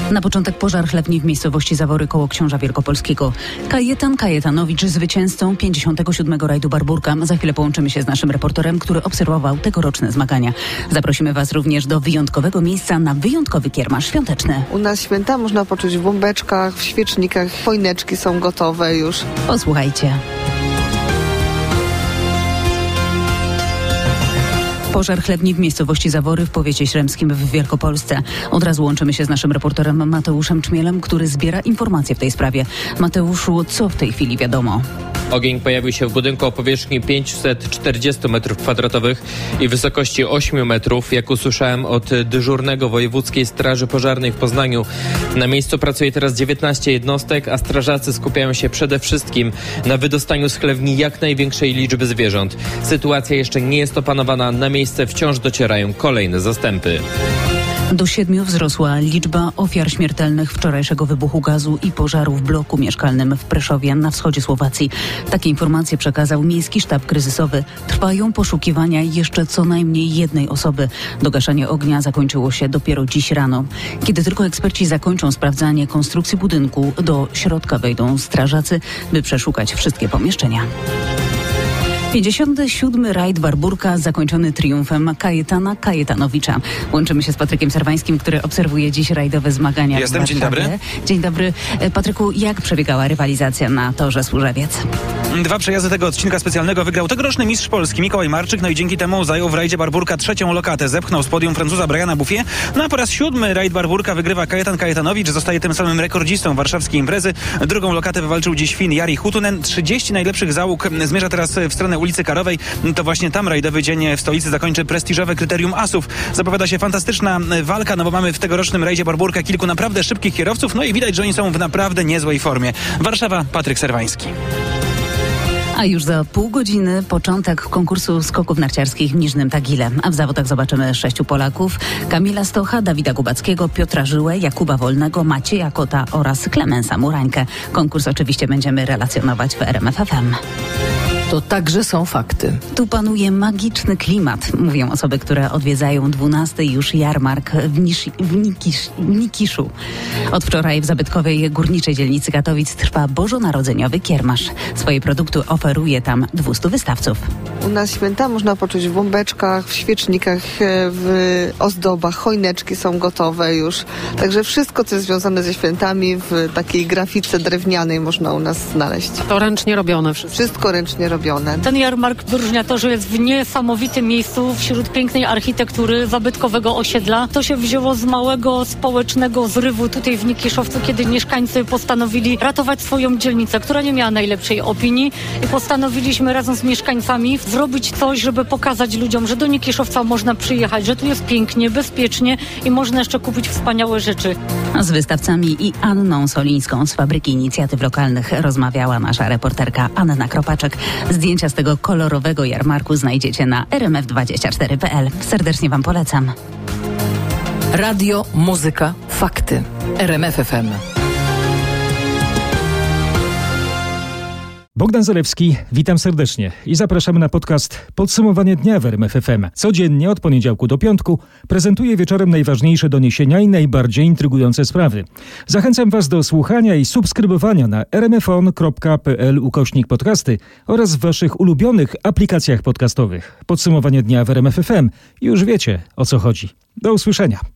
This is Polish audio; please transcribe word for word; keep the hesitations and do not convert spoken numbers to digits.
Na początek pożar chlewni w miejscowości Zawory koło Książa Wielkopolskiego. Kajetan Kajetanowicz zwycięzcą pięćdziesiątego siódmego rajdu Barbórka. Za chwilę połączymy się z naszym reporterem, który obserwował tegoroczne zmagania. Zaprosimy Was również do wyjątkowego miejsca na wyjątkowy kiermasz świąteczny. U nas święta można poczuć w bombeczkach, w świecznikach. Choineczki są gotowe już. Posłuchajcie. Pożar chlewni w miejscowości Zawory w powiecie śremskim w Wielkopolsce. Od razu łączymy się z naszym reporterem Mateuszem Czmielem, który zbiera informacje w tej sprawie. Mateuszu, co w tej chwili wiadomo? Ogień pojawił się w budynku o powierzchni pięćset czterdzieści metrów kwadratowych i wysokości ośmiu metrów. Jak usłyszałem od dyżurnego Wojewódzkiej Straży Pożarnej w Poznaniu, na miejscu pracuje teraz dziewiętnaście jednostek, a strażacy skupiają się przede wszystkim na wydostaniu z chlewni jak największej liczby zwierząt. Sytuacja jeszcze nie jest opanowana, na miejsce wciąż docierają kolejne zastępy. Do siedmiu wzrosła liczba ofiar śmiertelnych wczorajszego wybuchu gazu i pożaru w bloku mieszkalnym w Preszowie na wschodzie Słowacji. Takie informacje przekazał Miejski Sztab Kryzysowy. Trwają poszukiwania jeszcze co najmniej jednej osoby. Dogaszanie ognia zakończyło się dopiero dziś rano. Kiedy tylko eksperci zakończą sprawdzanie konstrukcji budynku, do środka wejdą strażacy, by przeszukać wszystkie pomieszczenia. pięćdziesiąty siódmy rajd Barbórka zakończony triumfem Kajetana Kajetanowicza. Łączymy się z Patrykiem Serwańskim, który obserwuje dziś rajdowe zmagania. Jestem, dzień dobry. Dzień dobry. Patryku, jak przebiegała rywalizacja na torze Służewiec? Dwa przejazdy tego odcinka specjalnego wygrał tegoroczny mistrz Polski Mikołaj Marczyk, no i dzięki temu zajął w rajdzie Barbórka trzecią lokatę. Zepchnął z podium Francuza Briana Bouffier. No a po raz siódmy rajd Barbórka wygrywa Kajetan Kajetanowicz, zostaje tym samym rekordzistą warszawskiej imprezy. Drugą lokatę wywalczył dziś Fin Jari Hutunen. trzydzieści najlepszych załóg zmierza teraz w stronę ulicy Karowej. To właśnie tam rajdowy dzień w stolicy zakończy prestiżowe kryterium asów. Zapowiada się fantastyczna walka, no bo mamy w tegorocznym rajdzie Barbórka kilku naprawdę szybkich kierowców, no i widać, że oni są w naprawdę niezłej formie. Warszawa, Patryk Serwański. A już za pół godziny początek konkursu skoków narciarskich w Niżnym Tagile. A w zawodach zobaczymy sześciu Polaków: Kamila Stocha, Dawida Gubackiego, Piotra Żyłę, Jakuba Wolnego, Macieja Kota oraz Klemensa Murańkę. Konkurs oczywiście będziemy relacjonować w R M F F M. To także są fakty. Tu panuje magiczny klimat, mówią osoby, które odwiedzają dwunasty już jarmark w, Nisz, w, Nikisz, w Nikiszu. Od wczoraj w zabytkowej górniczej dzielnicy Katowic trwa bożonarodzeniowy kiermasz. Swoje produkty oferuje tam dwustu wystawców. U nas święta można poczuć w bombeczkach, w świecznikach, w ozdobach. Choineczki są gotowe już. Także wszystko, co jest związane ze świętami, w takiej grafice drewnianej można u nas znaleźć. To ręcznie robione wszystko. Wszystko ręcznie robione. Ten jarmark wyróżnia to, że jest w niesamowitym miejscu, wśród pięknej architektury zabytkowego osiedla. To się wzięło z małego społecznego zrywu tutaj w Nikiszowcu, kiedy mieszkańcy postanowili ratować swoją dzielnicę, która nie miała najlepszej opinii, i postanowiliśmy razem z mieszkańcami zrobić coś, żeby pokazać ludziom, że do Nikiszowca można przyjechać, że tu jest pięknie, bezpiecznie i można jeszcze kupić wspaniałe rzeczy. Z wystawcami i Anną Solińską z Fabryki Inicjatyw Lokalnych rozmawiała nasza reporterka Anna Kropaczek. Zdjęcia z tego kolorowego jarmarku znajdziecie na r m f dwadzieścia cztery kropka p l. Serdecznie Wam polecam. Radio, muzyka, fakty. R M F F M. Bogdan Zalewski, witam serdecznie i zapraszam na podcast Podsumowanie dnia w R M F F M. Codziennie od poniedziałku do piątku prezentuję wieczorem najważniejsze doniesienia i najbardziej intrygujące sprawy. Zachęcam Was do słuchania i subskrybowania na r m f on kropka p l ukośnik podcasty oraz w Waszych ulubionych aplikacjach podcastowych. Podsumowanie dnia w R M F F M. Już wiecie, o co chodzi. Do usłyszenia.